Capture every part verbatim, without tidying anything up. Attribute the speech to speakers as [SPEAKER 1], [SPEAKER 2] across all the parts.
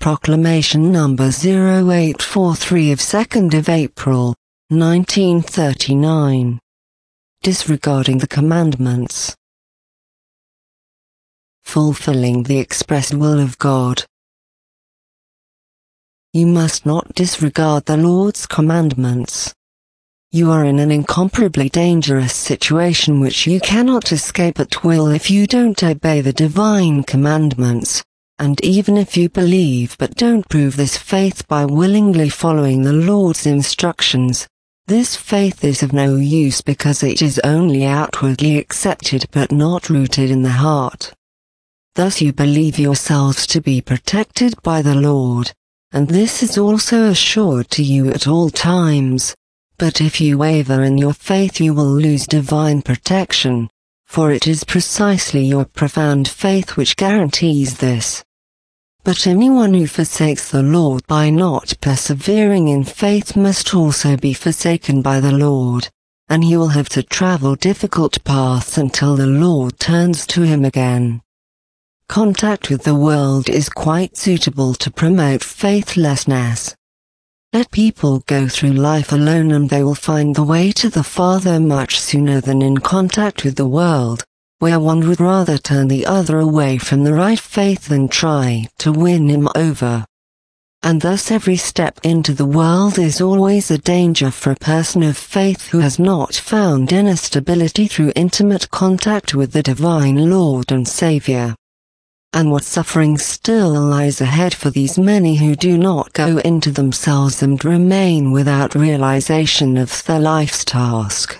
[SPEAKER 1] Proclamation number zero eight four three of second of April, nineteen thirty-nine. Disregarding the commandments. Fulfilling the expressed will of God. You must not disregard the Lord's commandments. You are in an incomparably dangerous situation which you cannot escape at will if you don't obey the divine commandments, and even if you believe but don't prove this faith by willingly following the Lord's instructions, this faith is of no use because it is only outwardly accepted but not rooted in the heart. Thus you believe yourselves to be protected by the Lord, and this is also assured to you at all times. But if you waver in your faith you will lose divine protection, for it is precisely your profound faith which guarantees this. But anyone who forsakes the Lord by not persevering in faith must also be forsaken by the Lord, and he will have to travel difficult paths until the Lord turns to him again. Contact with the world is quite suitable to promote faithlessness. Let people go through life alone and they will find the way to the Father much sooner than in contact with the world, where one would rather turn the other away from the right faith than try to win him over. And thus every step into the world is always a danger for a person of faith who has not found inner stability through intimate contact with the divine Lord and Savior. And what suffering still lies ahead for these many who do not go into themselves and remain without realization of their life's task.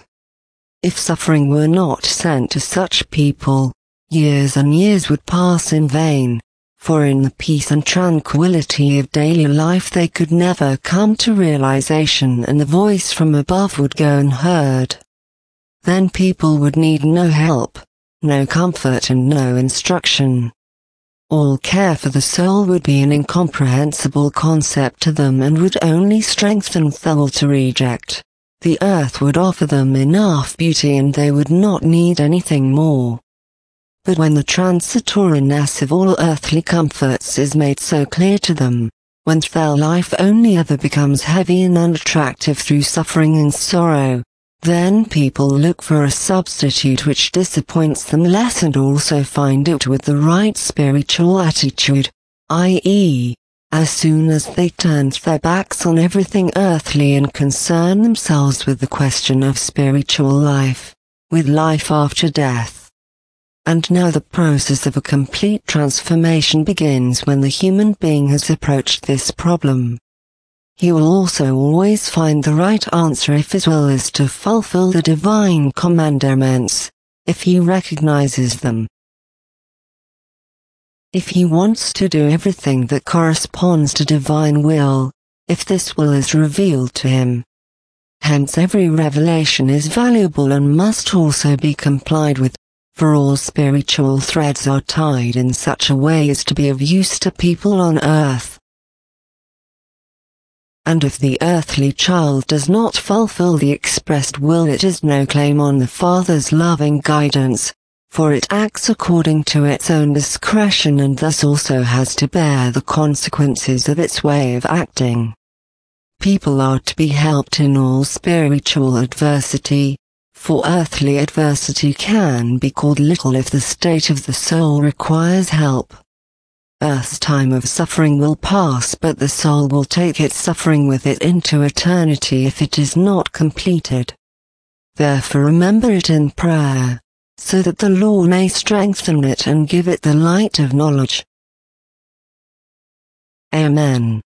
[SPEAKER 1] If suffering were not sent to such people, years and years would pass in vain, for in the peace and tranquility of daily life they could never come to realization and the voice from above would go unheard. Then people would need no help, no comfort and no instruction. All care for the soul would be an incomprehensible concept to them and would only strengthen their will to reject. The earth would offer them enough beauty and they would not need anything more. But when the transitoriness of all earthly comforts is made so clear to them, when their life only ever becomes heavy and unattractive through suffering and sorrow, then people look for a substitute which disappoints them less and also find it with the right spiritual attitude, that is, as soon as they turn their backs on everything earthly and concern themselves with the question of spiritual life, with life after death. And now the process of a complete transformation begins when the human being has approached this problem. He will also always find the right answer if his will is to fulfill the divine commandments, if he recognizes them. If he wants to do everything that corresponds to divine will, if this will is revealed to him. Hence every revelation is valuable and must also be complied with, for all spiritual threads are tied in such a way as to be of use to people on earth. And if the earthly child does not fulfill the expressed will, it has no claim on the Father's loving guidance, for it acts according to its own discretion and thus also has to bear the consequences of its way of acting. People are to be helped in all spiritual adversity, for earthly adversity can be called little if the state of the soul requires help. Earth's time of suffering will pass, but the soul will take its suffering with it into eternity if it is not completed. Therefore remember it in prayer, so that the Lord may strengthen it and give it the light of knowledge. Amen.